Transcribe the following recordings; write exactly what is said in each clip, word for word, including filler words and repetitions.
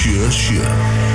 sjö sjö.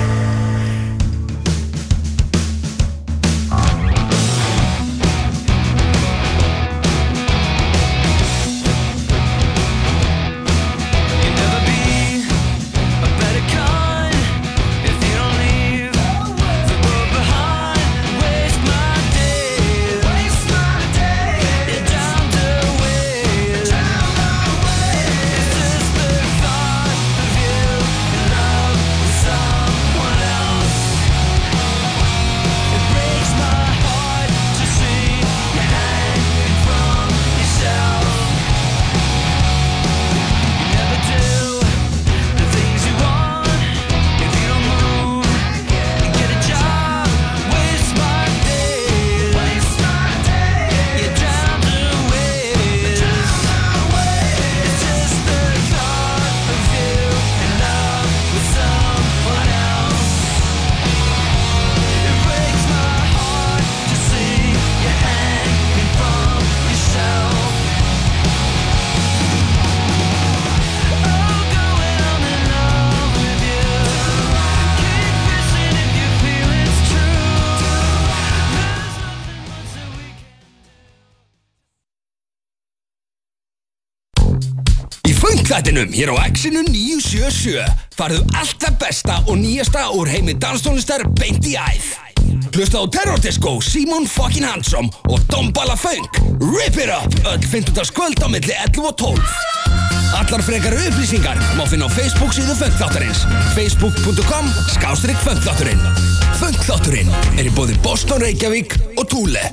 Þættinum hér á Exinu níu sjö sjö farðu allt það besta og nýjasta úr heimi danstónlistar beint í æð. Hlusta á Terror Disco, Simon fucking Handsome og Dombala Funk. Rip it up öll fimmtudagskvöld á milli ellefu og tólf. Allar frekari upplýsingar má finna á Facebook síðu Funkþáttarins facebook punktur com skástrík Funkþátturinn. Funkþátturinn er í boði Boston, Reykjavík og Thule.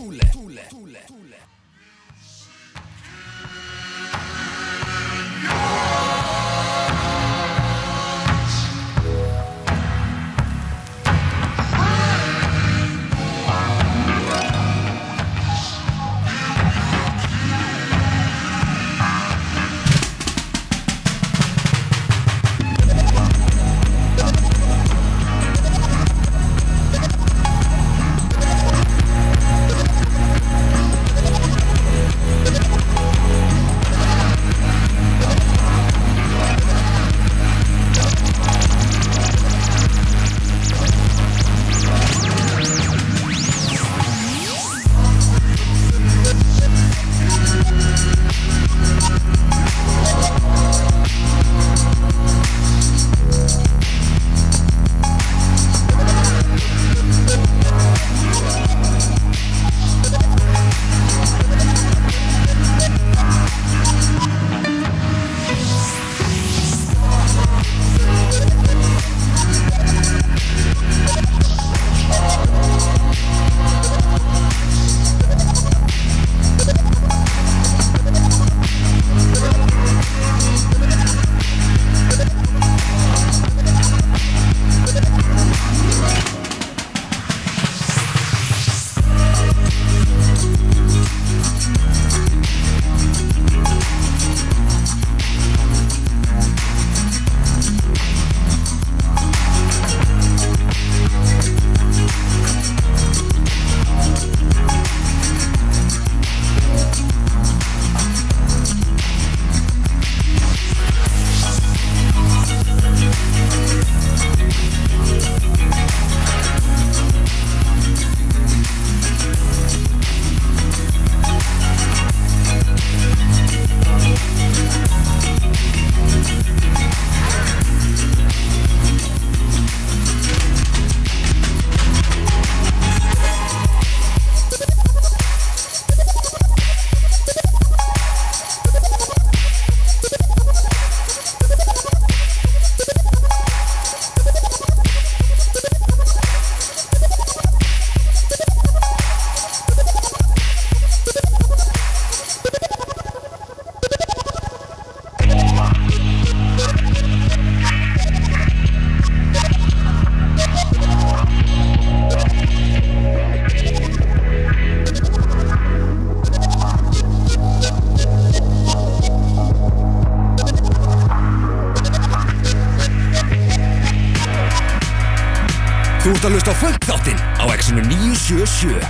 Þú ert að hlusta á Funkþáttinn á Exinu níu sjö sjö.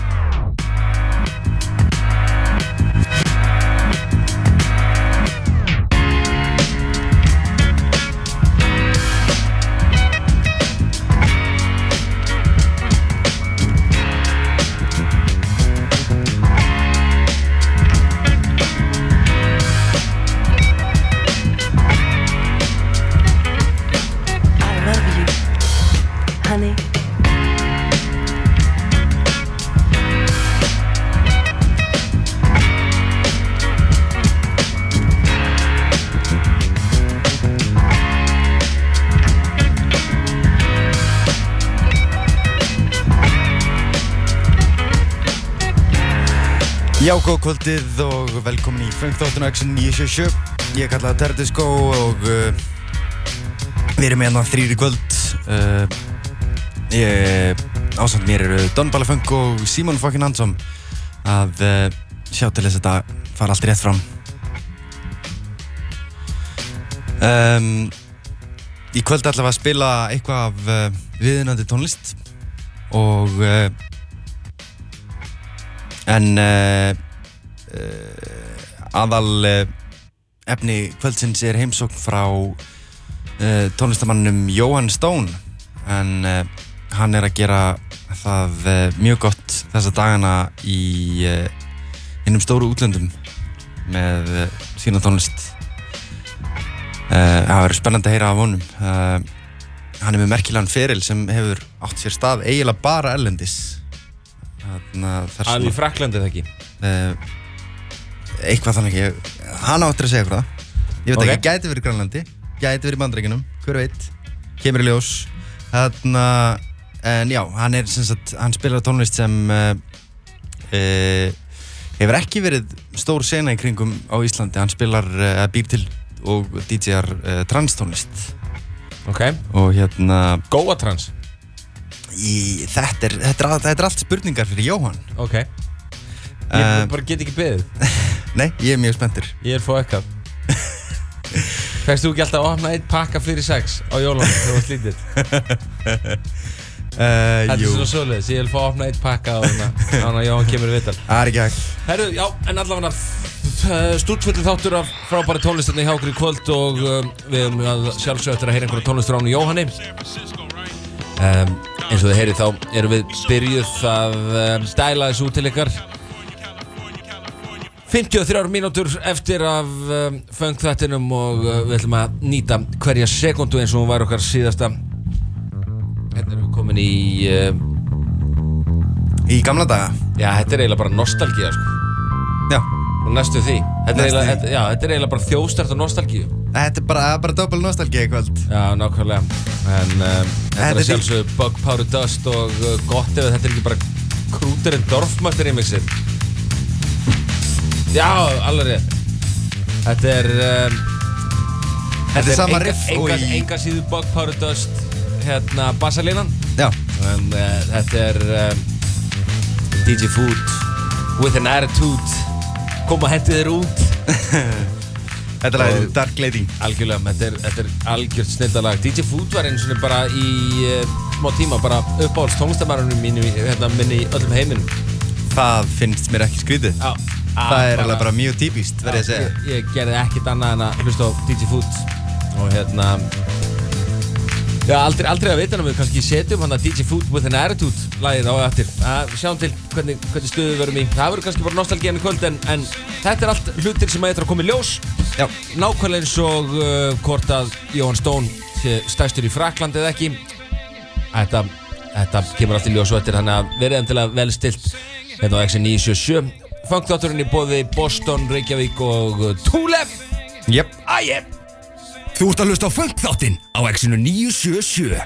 money. Já, góð kvöldið og velkomin í Funk-þáttuna Action níu sjö sjö. Ég er kallað Terror Disco og uh, við erum hérna þrír í kvöld. Uh, ég, ásamt mér eru Don Balla Funk og Simon fucking Handsome að uh, sjá til þess að þetta fara allt rétt fram. Um, í kvöld ætlum við að spila eitthvað af uh, viðunandi tónlist og uh, En uh, uh, aðal uh, efni kvöldsins er heimsókn frá uh, tónlistarmanninum Johan Stone en uh, hann er að gera það uh, mjög gott þessa dagana í uh, einum stóru útlöndum með uh, sína tónlist. Uh, það verður spennandi að heyra af honum. Uh, hann er með merkilegan feril sem hefur átt sér stað eiginlega bara erlendis. Hann í Frakklandi eða ekki? Uh, eitthvað þannig ekki. Hann áttur að segja eitthvað. Ég veit okay. ekki, gæti verið Grænlandi, gæti verið í Bandaríkjunum, hver veit, kemur í ljós. Þarna, en já, hann er sem sagt, hann spilar tónlist sem uh, uh, hefur ekki verið stór sena í kringum á Íslandi. Hann spilar, uh, býr til og D J-ar uh, transtónlist. Ok. Og hérna... Góa trans? Í, þetta, er, þetta, er, þetta er allt spurningar fyrir Jóhann. Ok. Ég uh, bara get ekki beðið. Nei, ég er mjög spenntur. Ég er fókkað. Fækst þú ekki alltaf að opna einn pakka fyrir sex á jólunum þegar þú varst lítill? uh, þetta er svona svoleiðis. Ég vil fá að opna einn pakka á þannig að Jóhann kemur í viðtal. Það er ekki hægt. Herru, já, en allavega stúrtfullur þáttur af frábæri tónlistarni hjá okkur í kvöld og um, við erum að sjálfsögðu eftir að heyra einhverja tónlistar án Jóhanni. Um, eins og þið heyrið þá erum við byrjuð að um, dæla þessu út til ykkar fimmtíu og þrjár mínútur eftir af um, Funk-þættinum og uh, við ætlum að nýta hverja sekundu eins og hún var okkar síðasta. Hérna erum við komin í uh, í gamla daga. Já, þetta er eiginlega bara nostalgía sko. Já. Og næstu því. Þetta er eiginlega, þetta, já, þetta er eiginlega bara þjóðstart og nostalgíu. Þetta er bara, bara doppel nostalgía í kvöld. Já, nákvæmlega. En um, þetta er sjálfsögðu Bug Powder Dust og uh, gott ef þetta er ekki bara Krúterinn Dorfmaster remixið. Já, alveg rétt. Þetta er... Um, þetta er sama riff og enga, í... enga síðu Bug Powder Dust, hérna, bassalínan. Já. En uh, þetta er um, D J Food with an attitude. Kom og hendi þér út. Þetta er lagið Dark Lady. Algjörlega, þetta er, þetta er algjört snildalag. D J Food var einu svona bara í uh, smá tíma, bara uppáhalds tónlistarmaðurinn mínu hérna minni í öllum heiminum. Það finnst mér ekki skrítið. Já. Það er alveg bara mjög típist, verð ég að segja. Ég, ég gerði ekkert annað en að hlusta á D J Food og hérna... Já, aldrei, aldrei að vita hann að við kannski setjum hann að D J Food with an attitude lagið á eftir. Að sjáum til hvernig, hvernig stöðu við verum í. Það verður kannski bara nostalgían í kvöld en, en þetta er allt hlutir sem að eitthvað að koma í ljós. Já. Nákvæmlega eins og uh, hvort að Johan Stone sé stærstur í Frakklandi eða ekki. Þetta, þetta kemur allt í ljós og eftir þannig að verið endilega vel stilt hérna á Action níu sjö sjö. Funk-þátturinn í boði Boston, Reykjavík og Thule. Jep. Æje. Þú ert að hlusta á Funk-þáttinn á Action níu sjö sjö.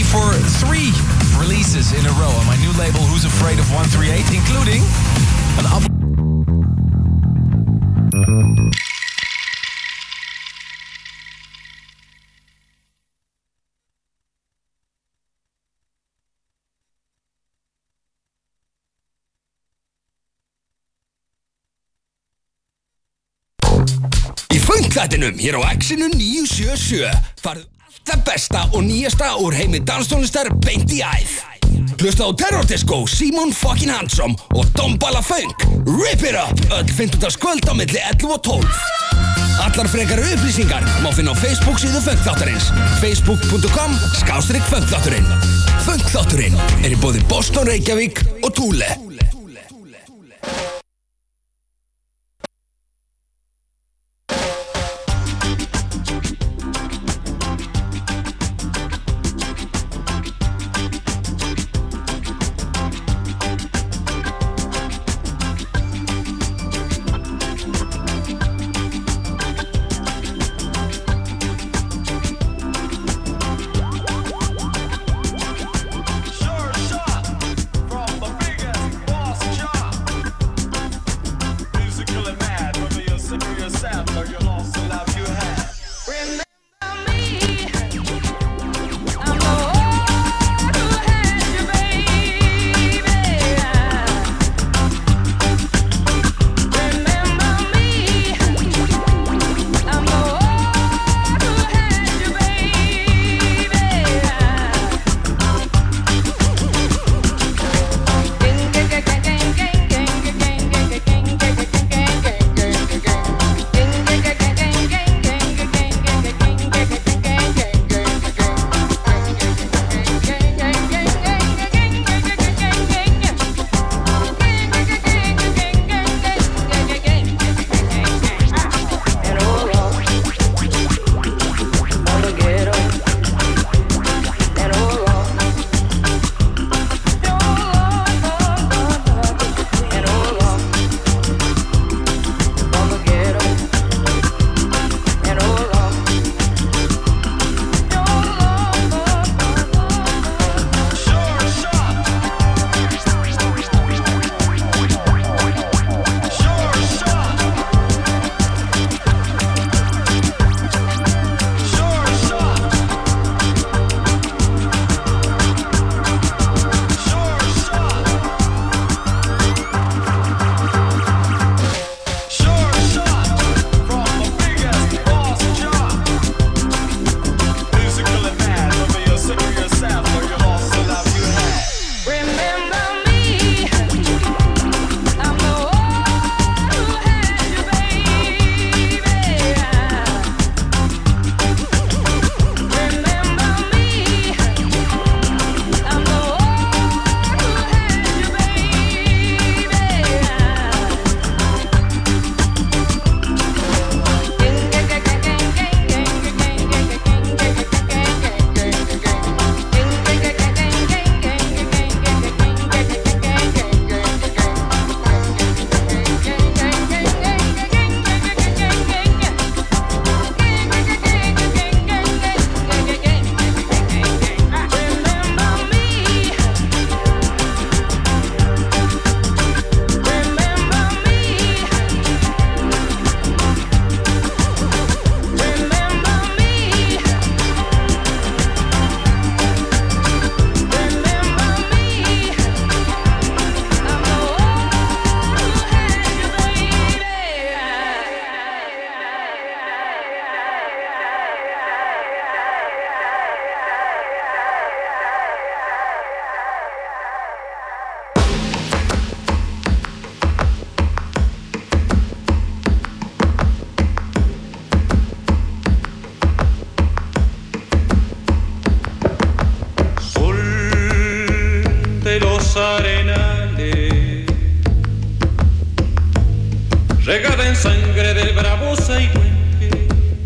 for three releases in a row on my new label Who's Afraid of one thirty-eight, including an album. Í funkþættinum hér á X-inu níu sjö sjö farðu allt það besta og nýjasta úr heimi danstónlistar beint í æð. Hlusta á Terror Disco, Simon fucking Handsome og Dombala Funk. Rip it up! Öll fimmtudagskvöld á milli ellefu og tólf. Allar frekari upplýsingar má finna á Facebook síðu funkþáttarins facebook punktur com skástrík funkþátturinn. Funkþátturinn er í boði Boston, Reykjavík og Thule. arenales, regada en sangre del bravo Saigüenque,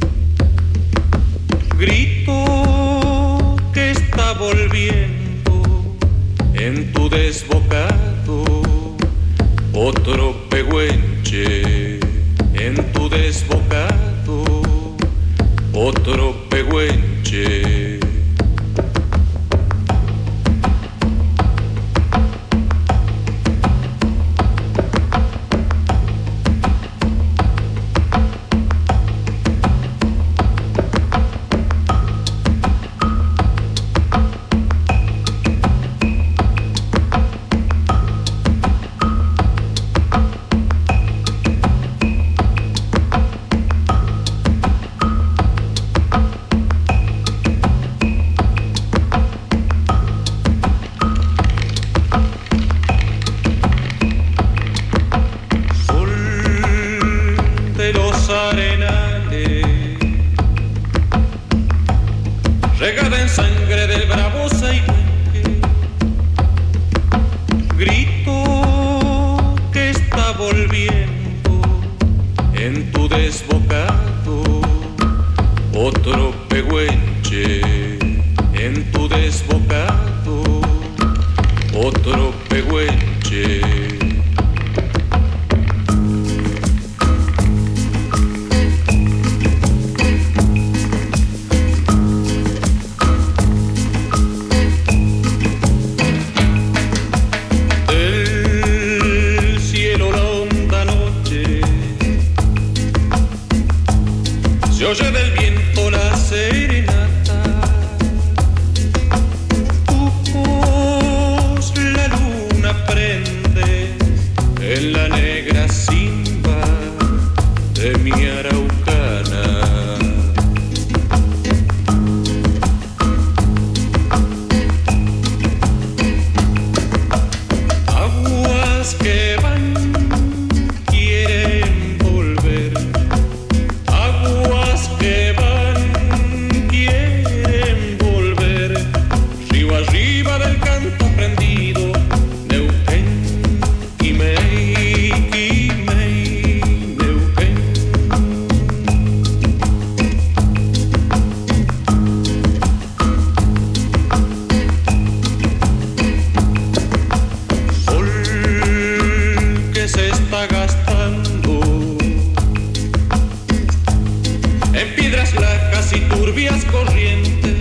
grito que está volviendo en tu desbocado, otro pehuenche en tu desbocado, otro pehuenche. regada en sangre de bravos Saihuenque. Grito que está volviendo en tu desbocado, otro pehuenche en tu desbocado, otro pehuenche. Se oye del viento la serenata, tu voz la luna prende en la negra simba de mi araucana. Aguas que van quieren volver, aguas que van quieren volver, río arriba del canto prendido, Neuquén, Quimei, Quimei, Neuquén. Sol que se está gastando en piedras lacas y turbias corrientes,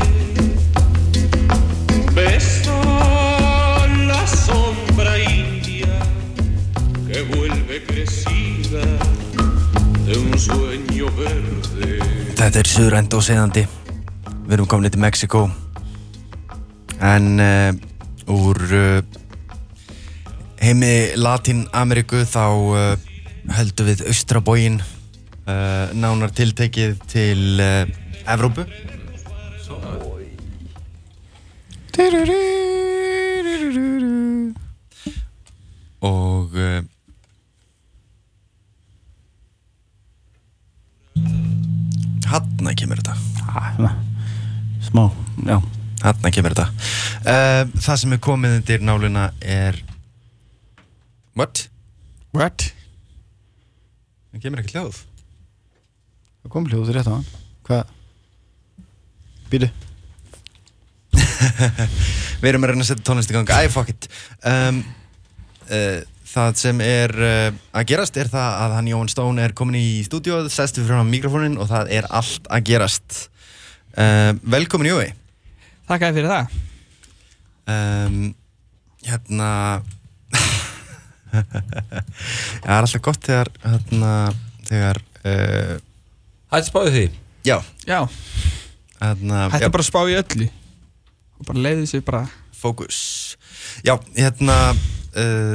besa la sombra india que vuelve crecida de un sueño verde. Þetta er suðrænt og seðandi. Við erum komin til Mexiko. En uh, úr uh, heimi Latín-Ameríku þá uh, höldum við austra bóginn, uh, nánar tiltekið til uh, Evrópu. Og uh, Hanna kemur þetta. Ah, smá, já. Hanna kemur þetta. Uh, það sem er komið undir nálina er... What? What? Það kemur ekki hljóð. Það kom hljóð rétt á hann. Hvað? Býtu. Við erum að reyna að setja tónlist í gang. Æ, fuck it. Um, uh, það sem er uh, að gerast er það að hann Jóhann Stone er komin í stúdíóð, sest við fyrir hann mikrofónin og það er allt að gerast. Uh, velkomin Jói. Þakka þér fyrir það. Um, hérna... Það er alltaf gott þegar, hérna, þegar... Uh, Hætti spáðu því? já, Já, hérna... hætti já, bara að spá í öllu og bara leiði sig bara. fókus. Já, hérna... Uh,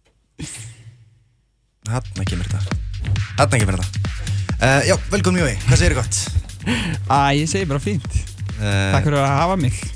Hanna kemur þetta. Hanna kemur þetta. Uh, já, velkomin Jói. Hvað segirðu gott? Æ, ég segi bara fínt. Uh, Takk fyrir að hafa mig.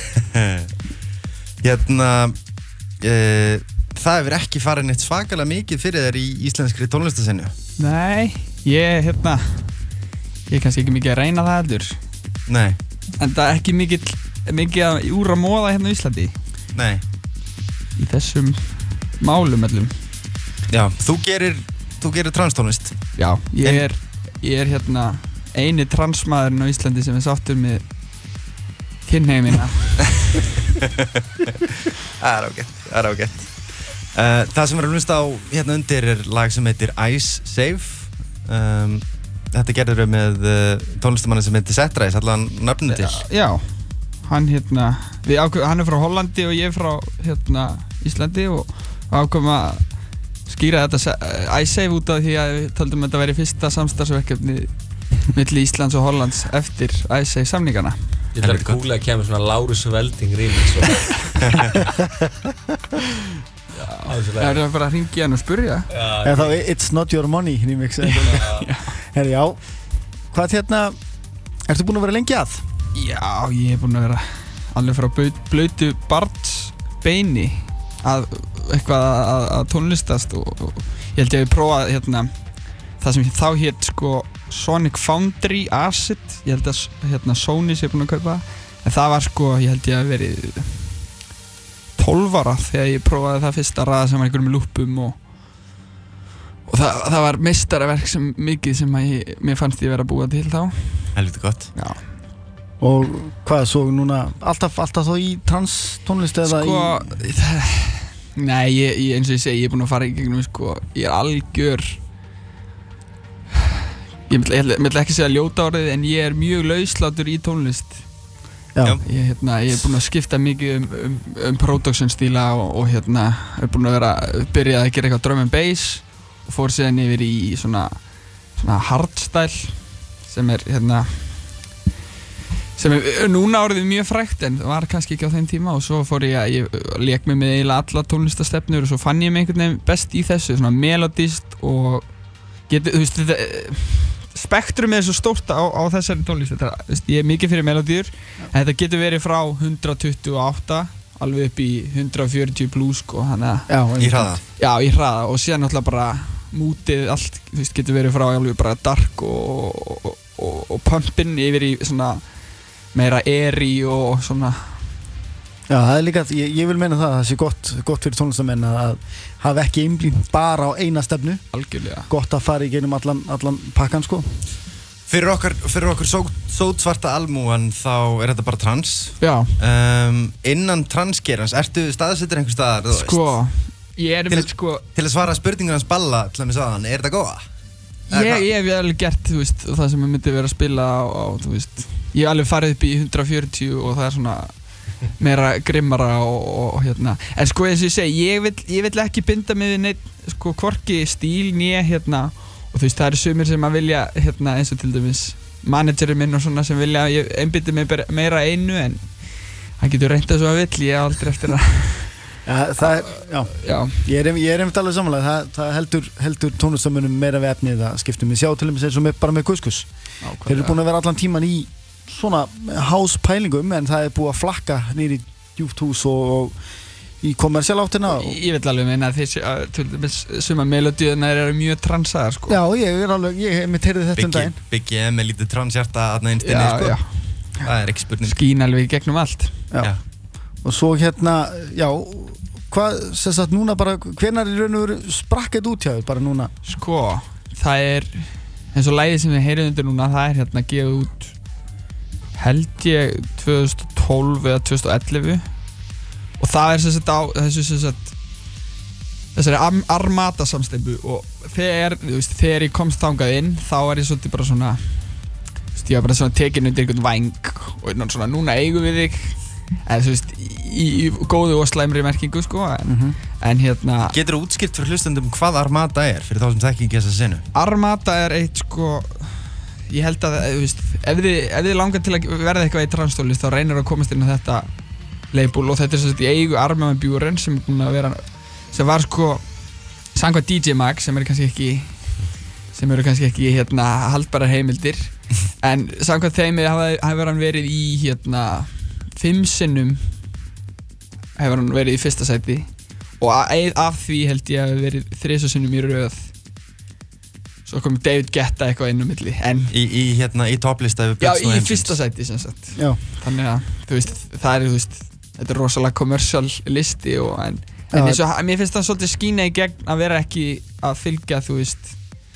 Hérna... Uh, það hefur ekki farið neitt svakalega mikið fyrir þér í íslenskri tónlistasennu. Nei, ég, hérna, ég er kannski ekki mikið að reyna það heldur. Nei, En það er ekki mikið, mikið að úr að móða hérna á Íslandi nei. í þessum málum öllum. Já, þú gerir, þú gerir transtónlist. Já, ég En- er, ég er hérna eini transmaðurinn á Íslandi sem er sáttur með kynhneigðina. Það er ágætt, það er ágætt. Uh, það sem við erum að hlusta á hérna undir er lag sem heitir Ice Save. Um, þetta gerður við með uh, tónlistamanni sem heitir Setræs, allan nafnum til. Já, hann hérna, við ákveðum, hann er frá Hollandi og ég er frá hérna Íslandi og ákveðum að skýra þetta Ice Save út af því að við töldum að þetta væri fyrsta samstarfsverkefni milli Íslands og Hollands eftir Ice Save samningana. Ég ætla að kúla að kemur svona Lárus Velding remix og... Það er bara að ringja hann og spurja. Eða þá It's Not Your Money remix. Herri, já. Hvað hérna, ertu búinn að vera lengi að? Já, ég er búinn að vera alveg frá blautu, blautu barns beini að eitthvað að, að, að tónlistast og, og ég held ég að ég prófað hérna það sem þá hét sko Sonic Foundry Acid, ég held að hérna Sony sé búinn að kaupa En það var sko, ég held ég að verið tólf ára þegar ég prófaði það fyrsta raða sem var einhverjum lúppum og, og það, það var meistaraverk sem mikið sem að ég, mér fannst ég vera að búa til þá. Helviti gott. Já. Og hvað, svo núna, alltaf, alltaf þá í trans tónlist eða sko, í... það, nei, ég, ég, eins og ég segi, ég er búinn að fara í gegnum, sko, ég er algjör, ég vil ekki segja ljóta orðið, en ég er mjög lauslátur í tónlist. Já. Ég, hérna, ég er búinn að skipta mikið um, um, um production stíla og, og hérna, er búinn að vera, byrjaði að gera eitthvað drum and bass og fór síðan yfir í svona, svona hardstyle sem er, hérna, sem er núna orðið mjög frægt en var kannski ekki á þeim tíma og svo fór ég að, ég lék mig með eiginlega alla tónlistastefnur og svo fann ég mig einhvern veginn best í þessu, svona melodist og getur, þú veist, þetta, spektrum er svo stórt á, á þessari tónlist, þetta, veist, ég er mikið fyrir melodíur, en þetta getur verið frá hundrað tuttugu og átta alveg upp í hundrað fjörutíu plus, sko, þannig að... Í hraða? Já, í hraða og síðan náttúrulega bara mútið, allt, þú veist, getur verið frá alveg bara dark og, og, og, og pumpin yfir í svona meira airy og svona. Já, það er líka, ég, ég vil meina það að það sé gott, gott fyrir tónlistamenn að hafa ekki einblínt bara á eina stefnu. Algjörlega. Gott að fara í gegnum allan, allan pakkan, sko. Fyrir okkar, fyrir okkur só, sótsvarta almúan þá er þetta bara trans. Já. Um, innan transgerans, ertu staðsettur einhver staðar? Sko, ég er með, sko... Til að svara spurningun hans Balla, til að mér sagði hann, er þetta góða? Ég, ég hef alveg gert, þú veist, það sem ég myndi vera að spila á, á, þú veist, ég hef alveg farið upp í hundrað fjörutíu og það er svona meira grimmara og, og hérna, en sko eins og ég segi, ég vil, ég vil ekki binda mig við neitt, sko, hvorki stíl nýja, hérna, og þú veist, það eru sumir sem að vilja, hérna, eins og til dæmis managerinn minn og svona sem vilja, ég einbytti mig meira einu, en hann getur reynt að svo að vill, ég er aldrei eftir að Já, það er, já, já. Ég er, ég er einmitt alveg samanlega, það, það heldur, heldur tónlistamönnum meira við efnið að skiptum við sjá til dæmis eins og með, bara með Kuskus. Þeir eru búin að vera allan tíman í svona house-pælingum en það er búið að flakka nýri djúpt hús og, og í kommersial áttina. Og... Ég vil alveg meina að þessi, til dæmis, suma melodíunar eru mjög transaðar, sko. Já, ég er alveg, ég hef mitt heyrði þetta um daginn. Biggie M er lítið transhjarta aðna einn stinni, sko. Já, það er ekki spurning. Skín alveg í gegnum allt. Já. já. Og svo hérna, já, hvað, sem sagt, núna bara, hvenær í raun og veru sprakk þetta út hjá þér, bara núna? Sko, það er, eins og lagið sem við heyrum undir núna, það er hérna gefið út, held ég, tvö þúsund og tólf eða tvö þúsund og ellefu og það er sem sagt á, þessu sem sagt, þessari Armada samsteypu og þegar, þú veist, þegar ég komst þangað inn, þá er ég svolítið bara svona, þú veist, ég var bara svona tekin undir einhvern væng og svona, núna eigum við þig, en þú veist, í, í góðu og slæmri merkingu, sko, en, mm-hmm. en hérna... Getur þú útskýrt fyrir hlustendum hvað Armada er, fyrir þá sem þekki ekki þessa senu? Armada er eitt, sko, ég held að, þú veist, ef þið, ef þið langar til að verða eitthvað í transstólist, þá reynir að komast inn á þetta label og þetta er svo að ég eigu Arma með Bjúren sem er búinn að vera, sem var, sko, samkvæmt D J Mag, sem eru kannski ekki, sem eru kannski ekki, hérna, haldbærar heimildir, en samkvæmt þeim hefur hann verið í, hérna, fimm sinnum hefur hann verið í fyrsta sæti og af því held ég að hefur verið þrisvar sinnum í röð svo kom David Guetta eitthvað inn á milli en í, í hérna í topplista já, í fyrsta sæti sem sagt já. Þannig að þú veist, það er, þú veist þetta er rosalega commercial listi og en, en eins og mér finnst það svolítið skína í gegn að vera ekki að fylgja, þú veist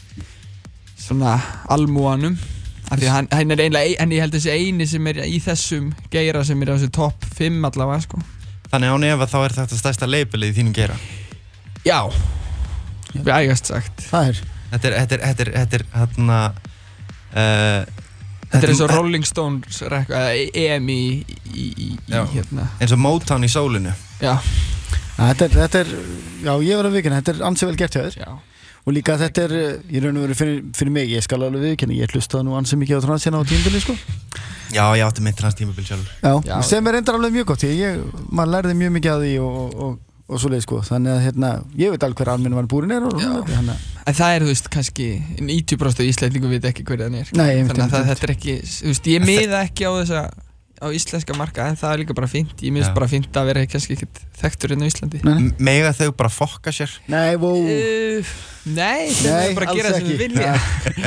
svona almúanum af því að hann, hann er einlega, en ég held þessi eini sem er í þessum geira sem er á þessu topp fimm allavega, sko. Þannig án efa þá er þetta stærsta labelið í þínum geira? Já, vægast sagt. Það er? Þetta er, þetta er, þetta er, þetta er, hérna, uh, þetta er eins og Rolling Stones, eða E M í, í, í, í hérna. Eins og Motown í sólinu? Já. Þetta er, þetta er, já, ég var að vikina, þetta er ansi vel gert hjá þér. Já. Og líka þetta er, ég raun og veru fyrir, fyrir mig, ég skal alveg viðurkenna, ég hlustaði nú ansi mikið á trans hérna á tímabili, sko. Já, ég átti mitt trans tímabil sjálfur. Já, Já, sem er reyndar alveg mjög gott, ég, maður lærði mjög mikið af því og, og, og, og svoleið, sko. Þannig að, hérna, ég veit alveg hver almennu var búrin er og svona, hérna. En það er, þú veist, kannski, níutíu prósent af Íslendingum veit ekki hver það er. Nei, ég veit Þannig að það, þetta er ekki, þú veist, ég miða ekki á þessa, á íslenska marka, en það er líka bara fínt. Ég minnst bara fínt að vera kannski ekkert þekktur inn á Íslandi. Mega þau bara fokka sér? Nei, vó. Uh, Nei, þeir eru bara að gera sem við vilja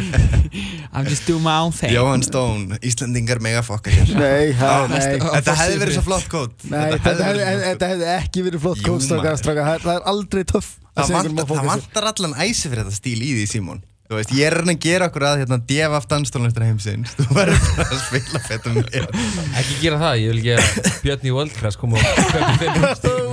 I'm just doing my own thing Jóhann Stone, Íslendingar mega fokka hér Nei, ha, nei Þetta hefði verið svo flott kót Nei, þetta hefði, þetta hefði ekki verið flott Jú, kót strákar, maður. strákar. Það er aldrei töff að Það segja einhverjum vantar, að fóka það sér. vantar allan æsi fyrir þetta stíl í því, Símon Þú veist, ég er að reyna að gera okkur að hérna D F F danstónlistar heimsins Þú verður bara að spila fettum mér Ekki gera það, ég vil gera Björn í World Class koma og köpa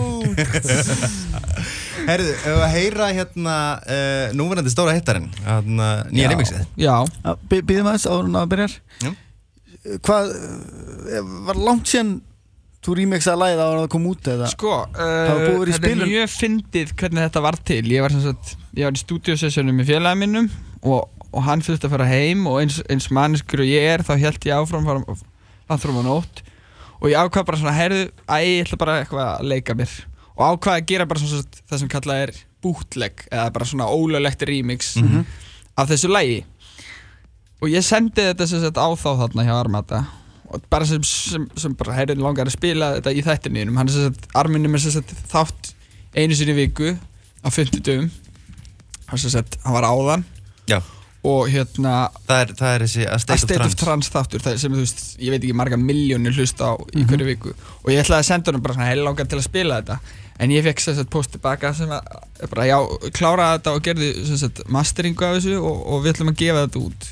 fimm Herðu, ef við að heyra hérna uh, núverandi stóra hittarinn hérna, nýja remixið Já Já, bí- Býðum aðeins áður en að byrjar Já. Hvað, eh, var langt síðan þú remixaði lagið áður en það kom út eða? Sko, Það var búið að uh, vera í þetta er spilun. mjög fyndið hvernig þetta var til Ég var sem sagt, ég var í stúdíósessjónum með félagi minnum og, og hann þurfti að fara heim og eins, eins manneskur og ég er þá hélt ég áfram fara, langt fram á nótt og ég ákvað bara svona, heyrðu, æ, ég ætla bara eitthvað að leika mér og ákvað að gera bara svona það sem kallað er bootleg eða bara svona ólöglegt remix Mhm. af þessu lagi og ég sendi þetta sem sagt á þá þarna hjá Armata og bara sem, sem, sem bara heyrðu langar að spila þetta í þættinum hann er sem sagt, Arminum er sem sagt þátt einu sinni í viku á fimmtudögum hann sem sagt, hann var áðan Já, og hérna það er, það er þessi A A State, State of of Trance Trance þáttur það sem þú veist, ég veit ekki marga miljónir hlusta á í hverju viku og ég ætlaði að senda honum bara svona heil langar til að spila þetta en ég fekk sem sagt post tilbaka sem að bara já, kláraði þetta og gerði sem sagt masteringu af þessu og, og við ætlum að gefa þetta út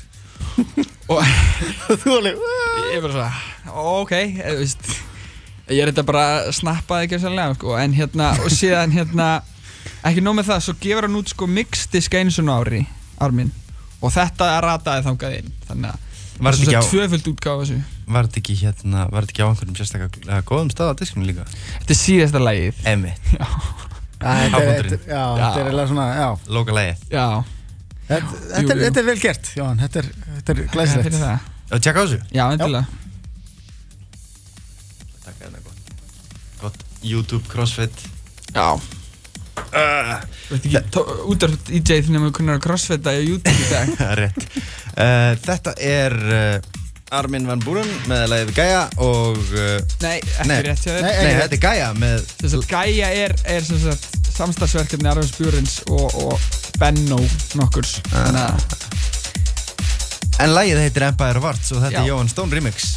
og Þú alveg ég bara svona, ok, þú veist ég er þetta bara snappaði ekki sannlega sko, en hérna, og síðan hérna ekki nóg með það, svo gefur hann út sko mixdisk einu svona ári, Armin og þetta rataði þangað inn þannig að Var þetta ekki á- tvöföld útgáfa þessu Var þetta ekki hérna, var þetta ekki á einhverjum sérstaklega góðum stað á diskinu líka? Þetta er síðasta lagið Emmitt, Já, þetta er, Hápunkturinn. þetta- já, þetta er eiginlega svona, já loka lagið Já, Þetta, Jú, þetta, er, jú. þetta er vel gert, Jóhann, þetta er, þetta er fyrir glæsilegt það Og tjekka á þessu Já, endilega Takk að þetta gott Gott YouTube crossfit Já uh, Veit ekki, útvarp D J nema við kunnar að crossfita í YouTube í dag Það er rétt uh, Þetta er uh, Armin van Buuren með lagið Gaia og uh, Nei, ekki Nei. rétt hjá þér Nei, Nei, þetta er Gaia með Þess að Gaia er, er sem sagt samstarfsverkefni Arvins Björns og, og Benno nokkurs Þannig að En lagið heitir Empire of Arts og þetta Já. er Jóhann Stone remix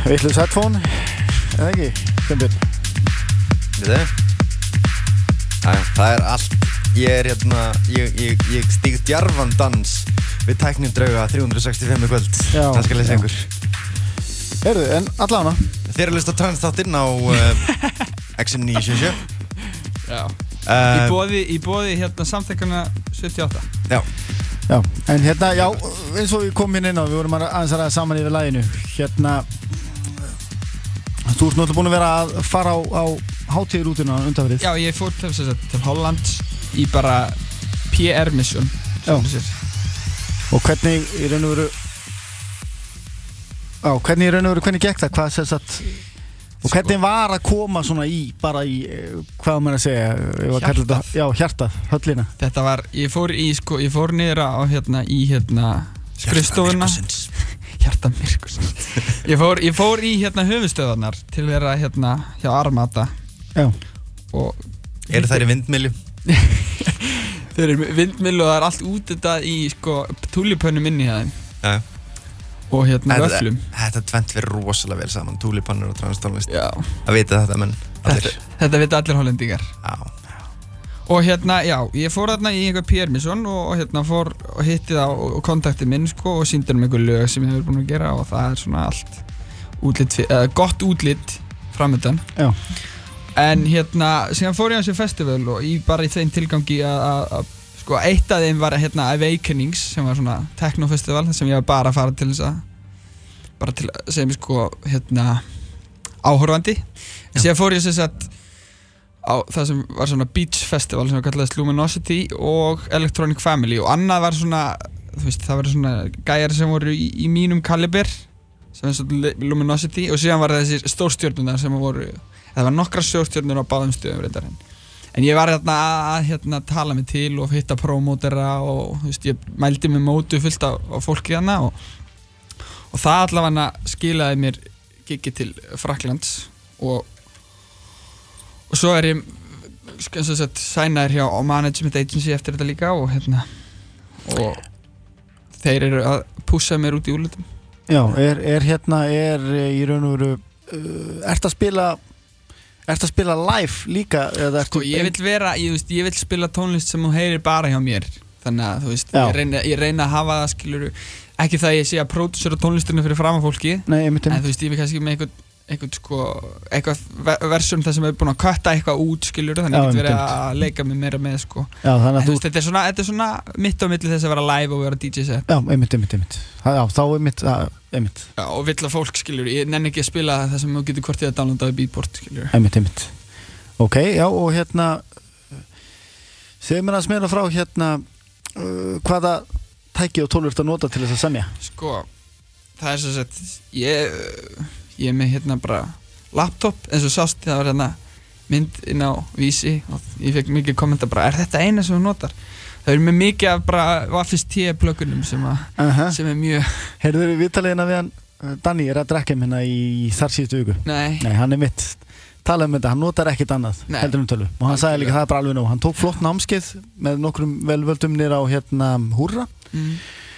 Vitlaus headphone, eða ekki, Steinbjörn? Við þið? Æ, það er allt, ég er hérna, ég, ég, ég stíg djarfan dans við tæknin drauga þrjú sextíu og fimm í kvöld. Já, það skal lesa já. ykkur. Heyrðu, en allavega. Þeir eru að hlusta á Transþáttinn á uh, X N níu sjö sjö. Já. Uh, Í boði, í boði hérna samþekkana sjötíu og átta. Já. Já, en hérna, já, eins og við komum hérna inn á, við vorum aðeins að ræða saman yfir laginu. Hérna, þú ert náttúrulega búin að vera að fara á, á hátíðarútuna undanfarið. Já, ég fór til, til, til Holland í bara P R mission. Já. Og hvernig í raun og veru, já, hvernig í raun og veru, hvernig gekk það, hvað sem sagt, og hvernig var að koma svona í, bara í, hvað maður að segja, ég var að kalla þetta, já, hjartað, höllina. Þetta var, ég fór í, sko, ég fór niður á hérna, í hérna, skrifstofuna. Hjarta myrkursins. Ég fór, ég fór í hérna höfuðstöðarnar til að vera hérna hjá Armata. Já. Og eru þær í vindmyllu? Þeir eru vindmyllu og það er allt útitað í sko túlipönnum inni hjá þeim. Já. Og hérna vöfflum. Þetta tvennt verið rosalega vel saman, túlipannur og transtónlist. Já. Það vita þetta, menn allir. Þetta, þetta vita allir hollendingar. Já. Og hérna, já, ég fór þarna í einhver P R mission og hérna fór og hitti það og kontaktið minn sko og sýndi um einhver lög sem ég hefur búin að gera og það er svona allt útlit, eða gott útlit framöndan. Já. En hérna, síðan fór ég á þessi festival og ég bara í þeim tilgangi að sko eitt af þeim var hérna Awakenings sem var svona technofestival sem ég var bara að fara til þess að bara til að segja mig sko hérna áhorfandi. En síðan fór ég sem sagt á það sem var svona beach festival sem kallaðist Luminosity og Electronic Family og annað var svona, þú veist, það var svona gæjar sem voru í, í mínum kaliber sem er svona Luminosity og síðan var þessi stórstjörnunar sem voru, það var nokkra stórstjörnur á báðum stöðum reyndar. En ég var hérna að hérna, tala mig til og hitta promotera og þú veist, ég mældi mig mótu fullt af, af fólki hérna og, og það allavega skilaði mér gigi til Frakklands og Og svo er ég, eins og sagt, sænaður hjá Management Agency eftir þetta líka og hérna, og þeir eru að pússa mér út í úrlutum. Já, er, er hérna, er í raun og veru, uh, ert að spila, ert að spila live líka? Eða Sko, ég vil vera, ég veist, ég vil spila tónlist sem þú heyrir bara hjá mér. Þannig að, þú veist, ég reyna, ég reyna að hafa það, skiluru, ekki það ég sé að pródúsera tónlisturinn fyrir framan fólki. Nei, ég myndi. En þú veist, ég vil kannski með einhvern, einhvern sko, eitthvað versum þar sem er búin að kötta eitthvað út, skiljur, þannig að ég get verið að leika mig meira með, sko. Já, þannig að en, þú... veist, þetta er svona, þetta er svona mitt á milli þess að vera live og vera D J set. Já, einmitt, einmitt, einmitt. Já, þá einmitt, einmitt. Já, og vill að fólk, skiljur, ég nenni ekki að spila það sem þú getur hvort ég að downloadaði Beatport, skiljur. Einmitt, einmitt. Ok, já, og hérna, segðu mér að smera frá hérna, uh, hvaða tæki og tólur ert að nota til þess að semja? Sko, það er svo sett, ég... Ég er með hérna bara laptop eins og sást það var hérna mynd inn á Vísi og ég fekk mikið kommenta bara er þetta eina sem þú notar? Það er með mikið af bara Waffis T pluggunum sem, uh -huh. sem er mjög... Heyrðu við viðtaliðina við hann, Danny er að drekka um hérna í þar síðustu viku. Nei. Nei, hann er mitt. Talaði um þetta, hann notar ekkert annað Nei. heldur um tölvu. Og hann sagði líka það er bara alveg nóg. Hann tók flott námskeið með nokkrum velvöldum nýr á hérna Húrra mm.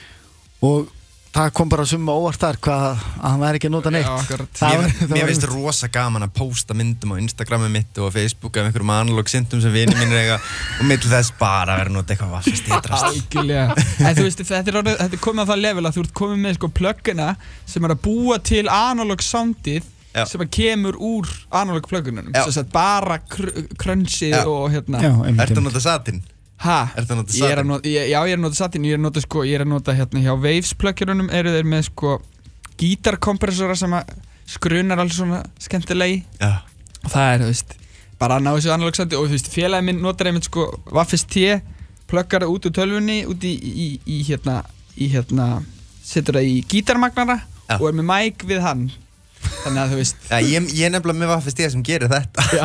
og það kom bara summa óvart þar hvað að hann væri ekki að nota neitt. Já, akkurat. Mér, mér finnst rosa gaman að posta myndum á Instagramið mitt og á Facebook af einhverjum analog syntum sem vinir mínir eiga og mitt þess bara að vera að nota eitthvað Waffis T-drast. Algjörlega. En þú veist, þetta er, orðið, þetta er komið á það level að þú ert komið með sko pluggina sem er að búa til analog soundið Já. sem að kemur úr analog pluggunum. Svo að bara kr crunchið og hérna. Já, Ertu að nota Satin? Hæ? Ertu að nota Ég er að Satin? nota, ég, já, ég er að nota Satin, ég er að nota sko, ég er að nota hérna hjá Waves pluggerunum eru þeir með sko gítarkompressora sem að skrunar alls svona skemmtilegi. Já. Og það er, þú veist, bara að ná þessu analog soundi og þú veist, félagi minn notar einmitt sko Waffis T, pluggar það út úr tölvunni, út í, í, í hérna, í hérna, setur það í gítarmagnara Já. og er með mic við hann. Þannig að þú veist. Já, ég, ég er nefnilega með Waffis T sem gerir þetta. Já.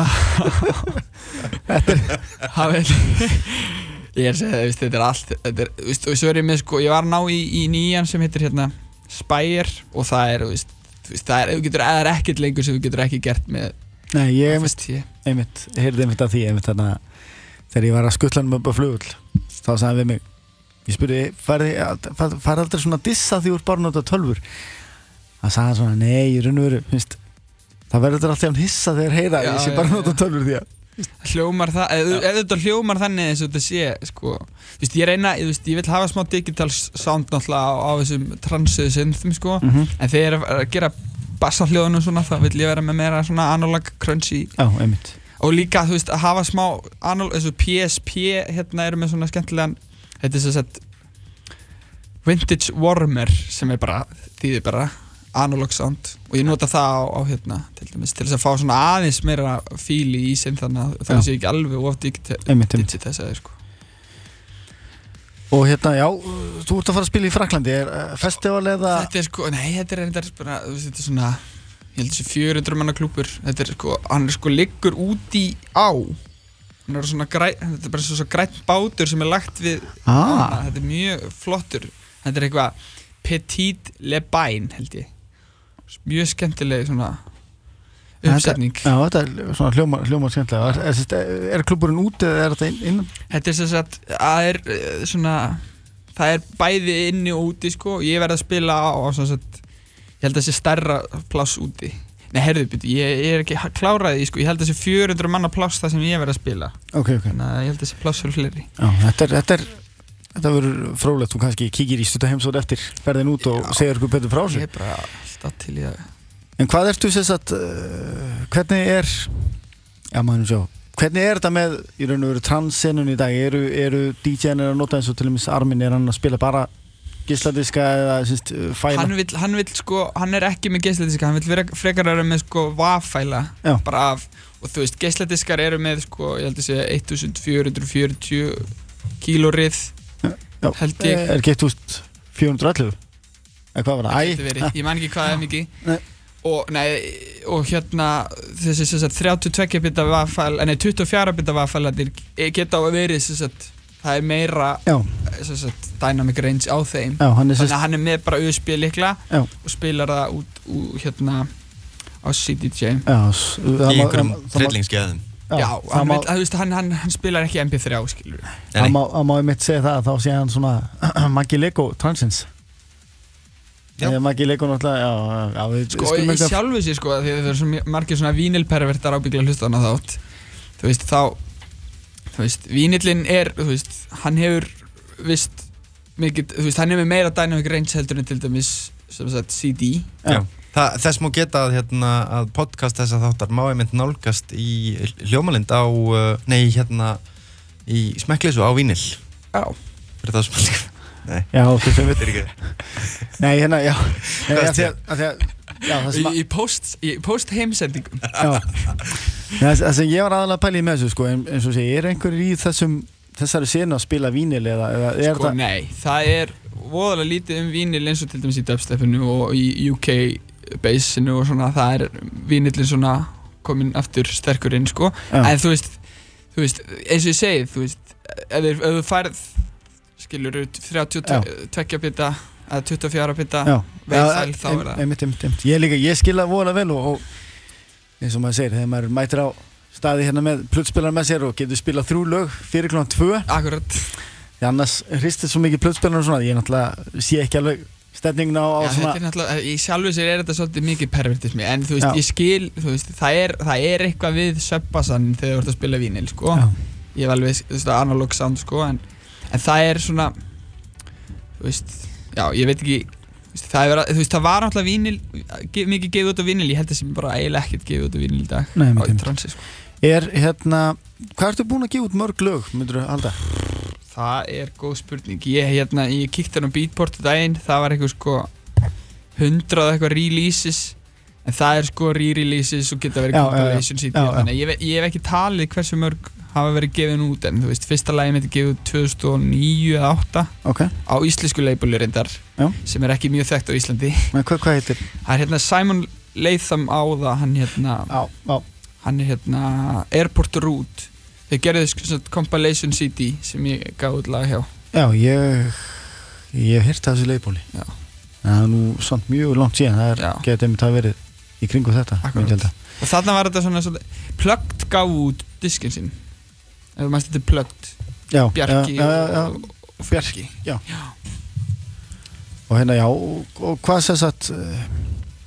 Þetta er, hafið, ég er að segja það, veist, þetta er allt, þetta er, þú veist, og svo er ég með sko, ég var að ná í, í nýjan sem heitir hérna Spire og það er, þú veist, þú veist, það er, þú getur, það er ekkert lengur sem þú getur ekki gert með Nei, ég Waffis T. einmitt, heyrði einmitt af því, einmitt þarna þegar ég var að skutla hann upp á flugull þá sagði hann við mig, ég spurði, farið far aldrei svona dissa því þú ert bara að nota tölvur? hann sagði svona, nei, í raun og veru, finnst það verður þetta alltaf hissa þegar heyra Já, ég sé já, bara já. nota tölvur því að hljómar það, ef, ef þetta hljómar þannig eins og þetta sé, sko þú veist, ég reyna, ég, veist, ég vil hafa smá digital sound náttúrulega á, á þessum transuðu synthum, sko, Mhm. en þegar ég er að gera bassahljóðunum svona, þá vil ég vera með meira svona analog crunchy já, einmitt og líka, þú veist, að hafa smá analog, eins og P S P hérna eru með svona skemmtilegan, þetta er sem sagt vintage warmer sem er bara, þýðir bara analog sound og ég nota það á, á hérna til dæmis til þess að fá svona aðeins meira fíli í sinn þannig að það Já. sé ekki alveg of digit- Einmitt, einmitt. digitæsaði sko. og hérna, já, þú ert að fara að spila í Fraklandi er uh, festival eða Þetta er sko, nei, þetta er reyndar bara, þú veist, þetta er svona ég held þessi fjögur hundruð manna klúbbur þetta er sko, hann er sko liggur út í á hann er svona græn, þetta er bara svo, svo græn bátur sem er lagt við Ah. ána, þetta er mjög flottur þetta er eitthvað Petit Le Bain held ég mjög skemmtileg svona uppsetning Já, þetta er svona hljómar, hljómar skemmtilega er, er, er, er klubburinn úti eða er þetta inn, innan? Þetta er sem sagt, það er eh, svona, það er bæði inni og úti sko, ég verð að spila á, á sem sagt, ég held að það sé stærra pláss úti. Nei, heyrðu, byrju, ég, ég er ekki kláraði því sko, ég held að það sé fjögur hundruð manna pláss það sem ég verð að spila. Ok, ok. Þannig að ég held að það sé pláss fyrir fleiri. Já, þetta er, þetta er, þetta verður fróðlegt, þú kannski kíkir í stutta heimsóð eftir ferðin út og Já. segir ykkur betur frá Ég sig. er bara alltaf til í að... En hvað ertu sem sagt, uh, hvernig er, já maður sjá, hvernig er þetta með í raun og veru transsenun í dag? Eru, eru D J-nir að nota eins og til dæmis Armin, er hann að spila bara geisladiska eða syns, fæla? Hann vill, hann vill sko, hann er ekki með geisladiska, hann vill vera frekar vera með sko WAV-fæla Já. bara af, og þú veist, geisladiskar eru með sko, ég held að segja fjórtán fjörutíu kílórið, Já. held ég. Er ekki fjórtán ellefu? Eða hvað var það? Gæti verið, ég man ekki hvað það er mikið. Nei. Og, nei, og hérna þessi sem sagt þrjátíu og tveggja bita WAV-fæl, nei tuttugu og fjögurra bita WAV-fælarnir geta á að verið sem sagt það er meira Já, sem sagt dynamic range á þeim. já, hann er Þannig sérst, að hann er með bara U S B lykla Já. og spilar það út, út hérna á C D J. já, s- það Í má- einhverjum það má- trillingsgeðum. Já, það hann, má, vill, þú veist, hann, hann, hann spilar ekki M P þrjú, skilur við. það má, það má ég mitt segja það, þá sé hann svona Maggi Lego Transins. Já. Eða Maggi Lego náttúrulega, já, já, já, við Sko, skulum í ekki að- sjálfu sér, sko, því að það eru svo margir svona vínilpervertar ábyggla hlusta á hana þátt. Þú veist, þá, þú veist, vínillinn er, þú veist, hann hefur vist mikið, þú veist, hann er með meira dynamic range heldur en til dæmis, sem sagt, C D. Já. Það, þess má geta að, hérna, að podcast þessa þáttar má einmitt nálgast í hljómalind á, uh, nei, hérna, í smekkleysu á vínil. Já. Fyrir það sem að líka. Nei, Já, þú sem við þetta er ekki. Nei, hérna, já Nei, Hvað af því að, af því að Já, það Í, sem að í post, í post heimsendingum. Já Nei, það sem ég var aðalega að pæla í með þessu, sko en, eins og sé, er einhver í þessum þessari senu að spila vínil eða, eða er Sko, það nei, það er voðalega lítið um vínil eins og til dæmis í dubstepinu og í U K bassinu og svona, það er vínillin svona komin aftur sterkur inn, sko. Já. En þú veist, þú veist, eins og ég segið, þú veist, ef þið- ef þú færð, skilur, þrjátíu og tveggja bita eða tuttugu og fjögurra bita Já, veifæl, þá er það. einmitt, einmitt, einmitt. Ég líka, ég skil það voðalega vel og, og eins og maður segir, þegar maður mætir á staði hérna með plötspilar með sér og getur spilað þrjú lög fyrir klokkan tvö Akkurat. því annars hristir svo mikið plötspilar og svona, ég náttúrulega sé ekki alveg stefningin á, á Já, svona þetta er náttúrulega, í sjálfu sér er þetta svolítið mikið pervertismi, en þú veist, Já. ég skil, þú veist, það er, það er eitthvað við subbassan þegar þú ert að spila vínil, sko. Já. Ég hef alveg, þú veist, analog sound, sko, en, en það er svona, þú veist, já, ég veit ekki, þú veist, það, er, þú veist, það var náttúrulega vínil, ge- mikið gefið út á vínil, ég held að sem bara eiginlega ekkert gefið út á vínil í dag. Nei, á einmitt, í einmitt. transi, sko. Er hérna, hvað ertu búin að gefa út mörg lög, myndur þú halda? Það er góð spurning. Ég, hérna, ég kíkti hann á Beatport daginn, það var eitthvað, sko, hundrað eitthvað releases, en það er sko re-releases og geta verið Já, já, já. compilation C D Já, og já. þannig. Ég, ve- ég hef ekki talið hversu mörg hafa verið gefin út, en þú veist, fyrsta lagi mitt er gefið út tvö þúsund og níu eða átta Ok, á íslensku labeli reyndar, Já. sem er ekki mjög þekkt á Íslandi. men hvað, hvað heitir? Það er hérna Simon Latham á það, hann hérna, Já, já, hann er hérna Airport Route. Þeir gerðu sko compilation C D sem ég gaf út lag hjá. já, ég, ég hef heyrt af þessu leifbóli. Já. Það er nú samt mjög langt síðan, það er, Já. getur einmitt að verið í kringu þetta, Akkurat. myndi ég halda. Og þarna var þetta svona, svona Plugged gaf út diskinn sinn. Ef þú mannst þetta er Plugged, Já, Bjarki já, já, já, og, og Bjarki. og hérna, já, og, og hvað sem sagt, uh,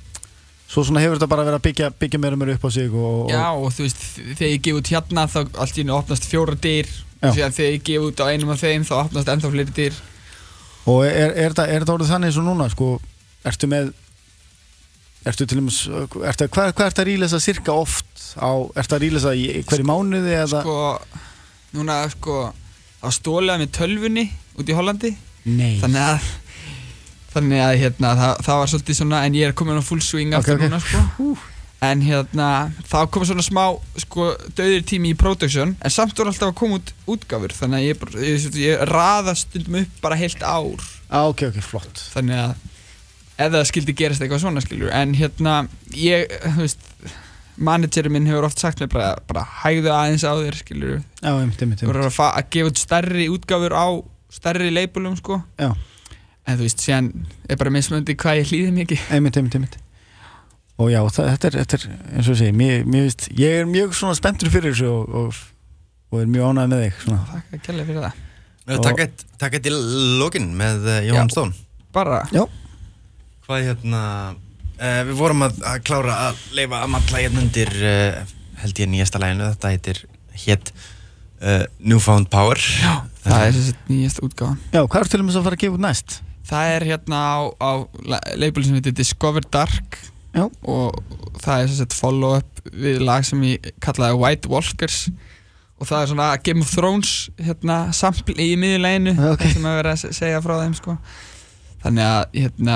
Svo svona hefur þetta bara verið að byggja, byggja meira og meira upp á sig og, og... Já, og þú veist, þegar ég gef út hérna þá allt í einu opnast fjórar dyr og síðan þegar ég gef út á einum af þeim þá opnast ennþá fleiri dyr. Og er, er þetta er þetta orðið þannig eins og núna, sko, ertu með ertu til dæmis, ertu, hvað, hvað ertu að rýlesa cirka oft á, ertu að rýlesa í hverju mánuði eða? Sko, núna, sko, að stóla með tölvunni út í Hollandi. Nei. Þannig að Þannig að hérna, það, það var svolítið svona, en ég er komin á full swing aftur okay, okay. núna, sko. En hérna, þá kom svona smá, sko, dauður tími í production, en samt voru alltaf að koma út útgáfur, þannig að ég, bara, ég, ég raða stundum upp bara heilt ár. Ah, ok, ok, flott. Þannig að, ef það skildi gerast eitthvað svona, skilur, en hérna, ég, þú veist, managerinn minn hefur oft sagt mér bara, bara hægðu aðeins á þér, skilur. Já, einmitt, einmitt. Þú voru að, að gefa út stærri útgáfur á stærri labelum, sko. Já. En þú veist, síðan er bara mismunandi hvað ég hlýði mikið. Einmitt, einmitt, einmitt. Og já, það, þetta, er, þetta er, eins og ég segi, mér, mér veist, ég er mjög svona spenntur fyrir þessu og, og, og er mjög ánægð með þig, svona. Takk að kærlega fyrir það. Og... Takk eitt, takk eitt í lokin með uh, Jóhann Stone. Bara. Já. Hvað hérna, uh, við vorum að, að klára að leyfa að matla hérna undir, uh, held ég nýjasta laginu, þetta heitir, hétt uh, Newfound Power. Já, það er þessi nýjasta útgáfan. Já, hvað er til dæmis að fara að gefa út næst? Það er hérna á, á label sem heitir Discover Dark. Já. Og það er þessi follow-up við lag sem ég kallaði White Walkers. Og það er svona Game of Thrones hérna, sample í miðjuleginu, okay. sem að vera að segja frá þeim, sko. Þannig að, hérna,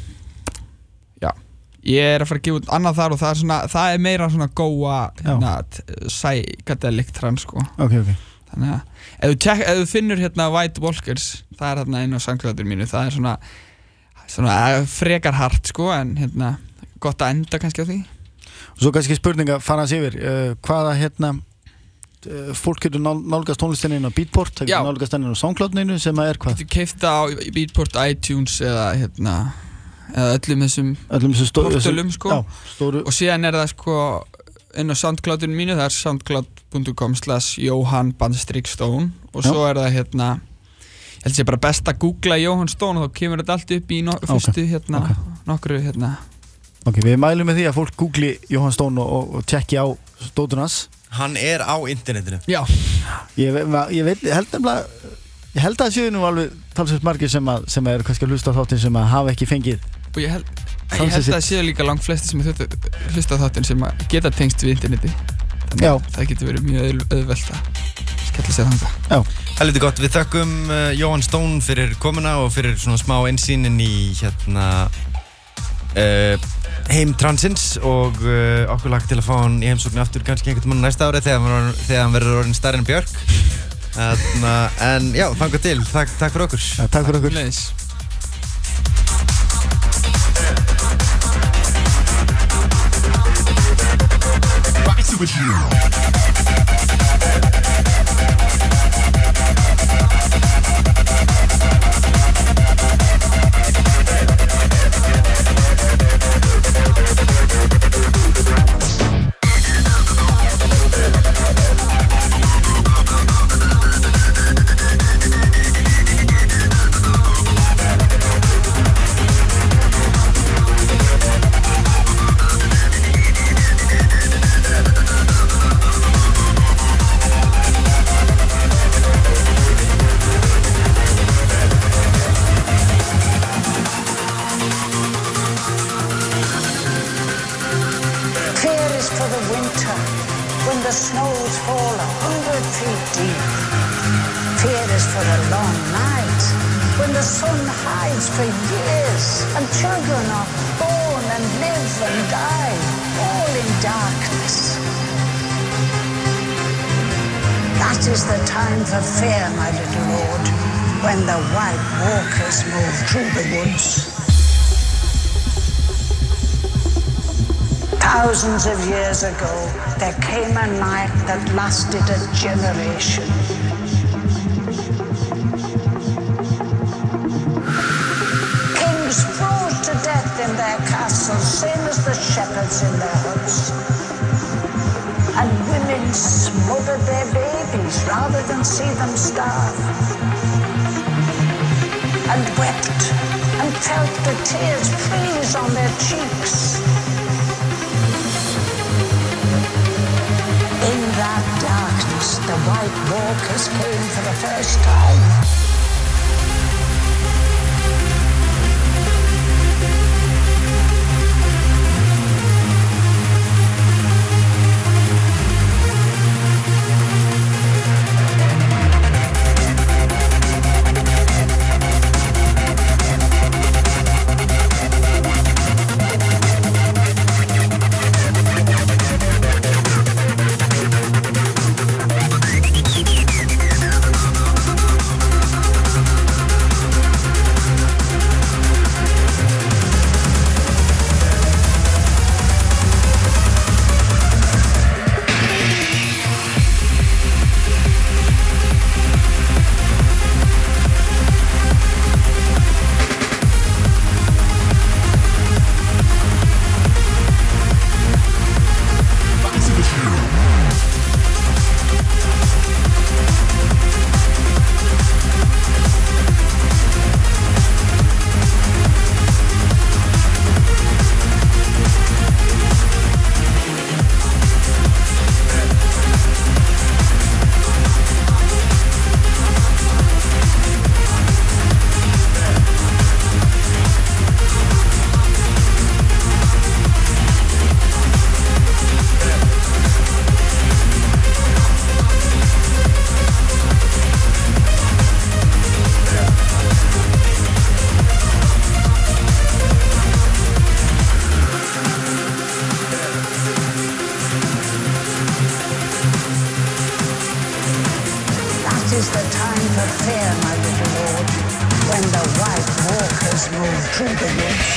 já, ég er að fara að gefa út annað þar og það er svona, það er meira svona góa, hérna, psychedelic trans, sko. Ok, ok. Þannig að, ef þú, check, ef þú finnur hérna White Walkers, það er hérna inn á SoundCloudinu mínu, það er svona, svona frekar hart, sko, en hérna, gott að enda kannski á því. Og svo kannski spurninga fara hans yfir, uh, hvaða hérna, uh, fólk getur nál, nálgast tónlistinni inn á Beatport, það getur nálgast henni inn á SoundCloudinu sem að er hvað? Getur keypt á Beatport, iTunes eða hérna, eða öllum þessum öllum þessum portölum, sko. Já, stóru. Og síðan er það, sko, inn á SoundCloudinu mínu, það er soundcloud.com slash Johan bandstrik Stone og svo er það hérna, ég held að ég bara best að googla Johan Stone og þá kemur þetta allt upp í no fyrstu okay. hérna, okay. nokkru hérna. Ok, við mælum með því að fólk googli Johan Stone og, og, og tjekki á stótunans. Hann er á internetinu. Já. Ég, ég veit, ég held nefnilega, ég held að það séu nú alveg talsveit margir sem að, sem að er kannski að hlusta á þáttinn sem að hafa ekki fengið. Og ég held, ég held að það séu líka langt flesti sem er hlusta á þáttinn sem að geta tengst við interneti. Þannig að það getur verið mjög auðvelt að skella sér þangað. Já. Helviti gott, við þökkum uh, Johan Stone fyrir komuna og fyrir svona smá einsýnin í hérna uh, heim transins og uh, okkur lagt til að fá hann í heimsóknu aftur kannski einhvern mann næsta ári þegar, þegar hann verður orðinn stærri en Björk. Þarna, en já, þangað til, takk, takk fyrir okkur. Ja, takk fyrir okkur. Leis. With you. Thousands of years ago, there came a night that lasted a generation. Kings froze to death in their castles, same as the shepherds in their huts. And women smothered their babies rather than see them starve. And wept and felt the tears freeze on their cheeks. that darkness, the White Walkers came for the first time. is the time for fear, my little lord, when the White Walkers move through the woods.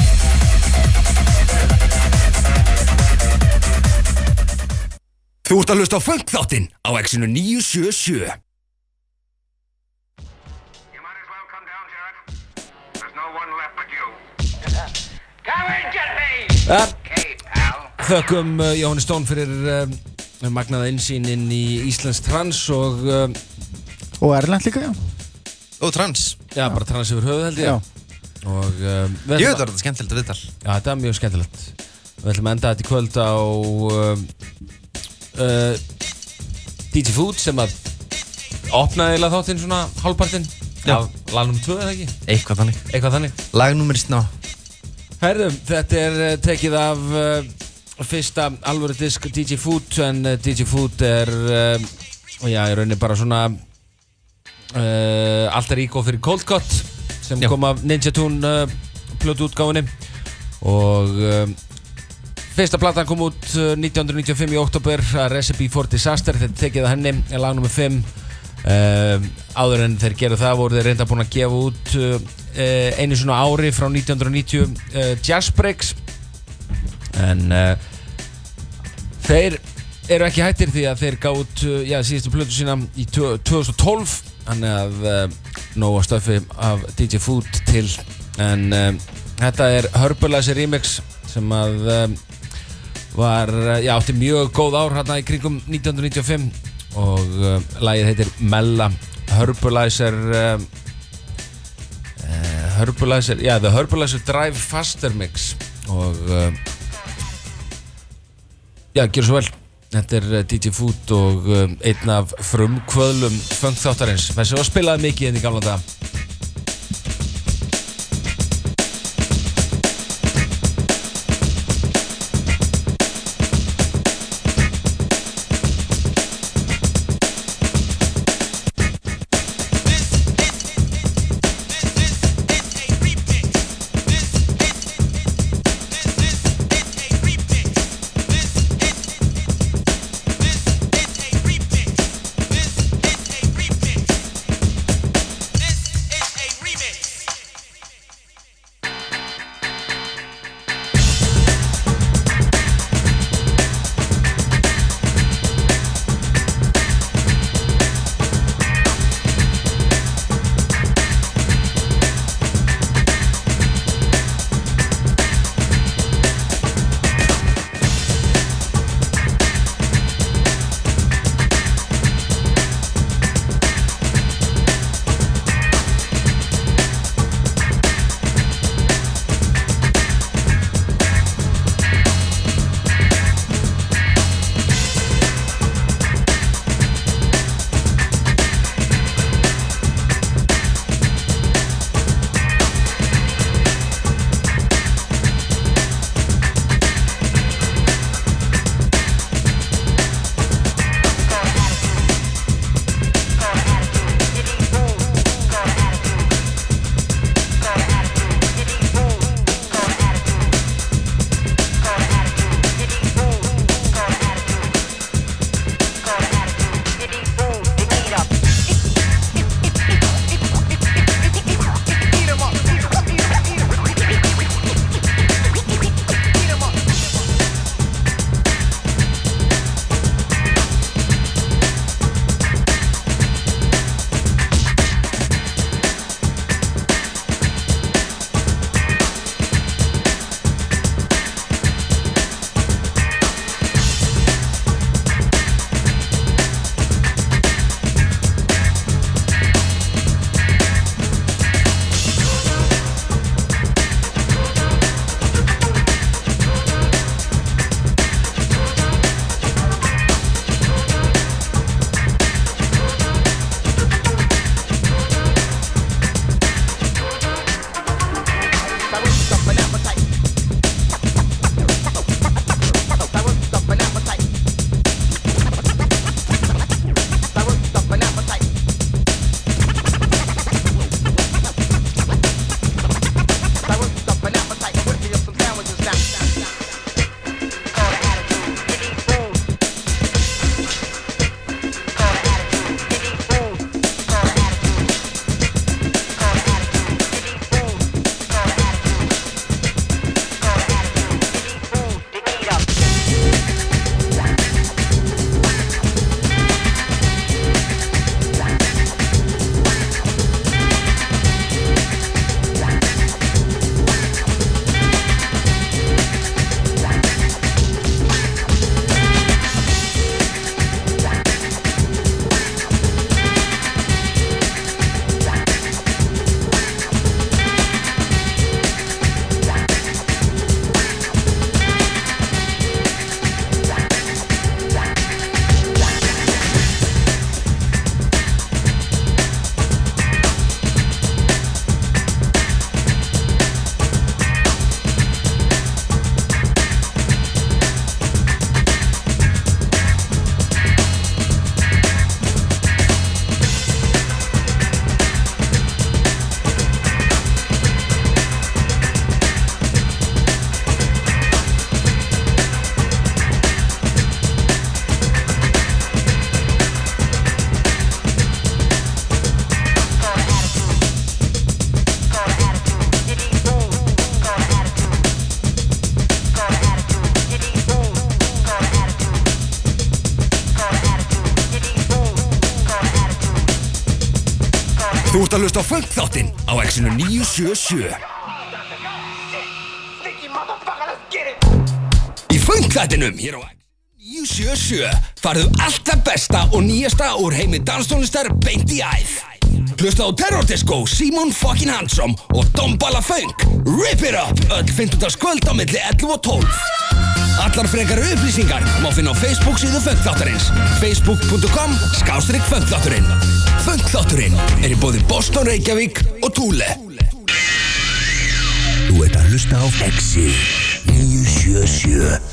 Þú ert að hlusta á Funk-þáttinn á X-inu níu sjö sjö. Uh, þökkum uh, Jóhanni Stone fyrir uh, magnaða innsýn inn í Íslands trans og uh, og erlend líka, já. Og trans. Já, bara trans yfir höfuð held ég. Já. Og uh, Ég veit að þetta er skemmtilegt að viðtal. Já, þetta er mjög skemmtilegt. Við ætlum að enda þetta í kvöld á uh, uh, D J Food sem að opnaði eiginlega þáttinn svona hálfpartinn. Já, lag nummer tvö eða ekki? Eitthvað þannig. Eitthvað þannig. Lag nummer sná. Herðu, þetta er uh, tekið af uh, fyrsta alvöru disk D J Food, en uh, D J Food er uh, já, í rauninni bara svona uh, alter ego fyrir Cold Cut sem já. kom af Ninja Tune uh, plötuútgáfunni og uh, fyrsta platan kom út uh, nítján hundruð níutíu og fimm í október, Recipe for Disaster, þetta er tekið af henni, lag nummer fimm. Uh, áður en þeir gerðu það voru þeir reynda búin að gefa út uh, uh, einu svona ári frá nítján hundruð níutíu uh, Jazz Breaks, en uh, þeir eru ekki hættir því að þeir gáðu út uh, já, síðustu plötu sína í tvö þúsund og tólf, þannig að uh, nóga stöfi af D J Food til, en uh, þetta er Herbalizer Remix sem að uh, var, uh, já, átti mjög góð ár hérna í kringum nítján hundruð níutíu og fimm og uh, lagið heitir Mella Herbalizer uh, uh, Herbalizer, já, The Herbalizer Drive Faster Mix og uh, já, gjör svo vel. Þetta er uh, D J Food og uh, einn af frumkvöðlum funk-þáttarins, þessi var spilaði mikið inn í gamla daga. Þú ert að hlusta á Funk-þáttinn á X-inu níu sjö sjö. Í Funk-þættinum hér á X níu sjö sjö farðu allt það besta og nýjasta úr heimi danstónlistar beint í æð. Hlusta á Terror Disco, Simon fucking Handsome og Dombala Funk. Rip it up! Öll fimmtudagskvöld á milli ellefu og tólf. Allar frekari upplýsingar má finna á Facebook síðu Funk-þáttarins. facebook punktur com skástrík Funk-þátturinn. Funk-þátturinn er í boði Boston, Reykjavík og Thule. Þú ert að hlusta á X níu sjö sjö.